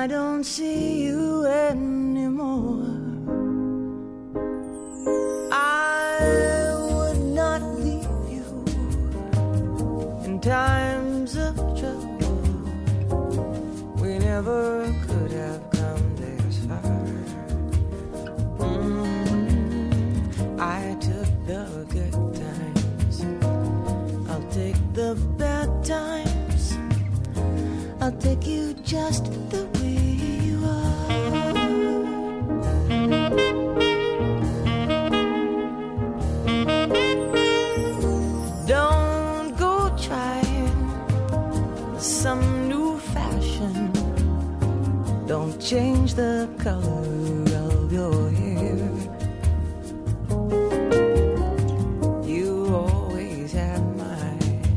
I don't see you anymore. I would not leave you in times of trouble. We never could have come this far. I took the good times, I'll take the bad times. I'll take you just the way you are. Don't go trying some new fashion. Don't change the color of your hair. You always have my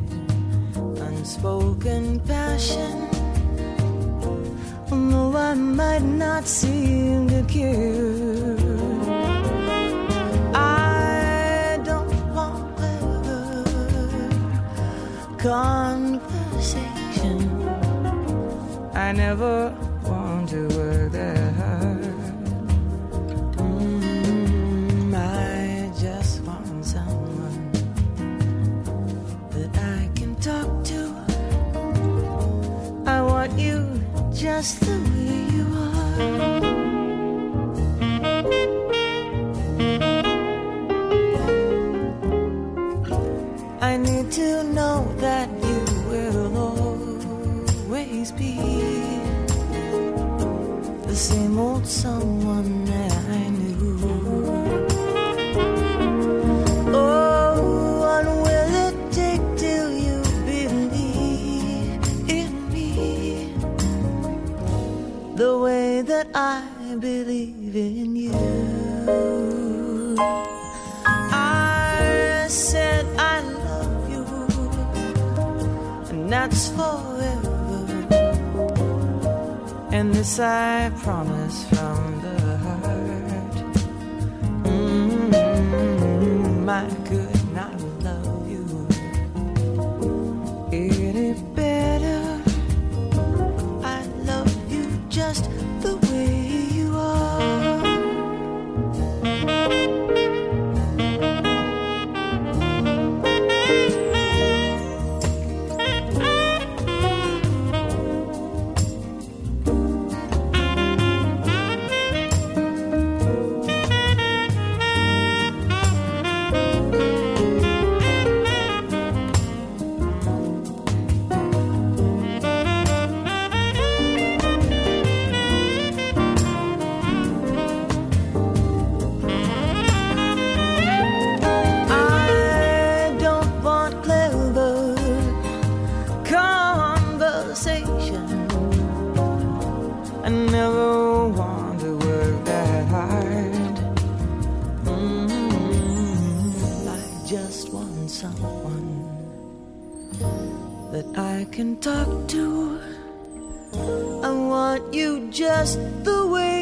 unspoken passion. Although I might not seem to care, I don't want clever conversation. I never want to work that hard. I just want someone that I can talk to. I want you just the way you are. I need to know that you will always be the same old someone that I knew. Oh, what will it take till you believe in me the way that I believe in you? I said I love you, and that's forever. And this I promise from the heart. I could not love you any better. I love you just the way you are. I never want to work that hard. I just want someone that I can talk to. I want you just the way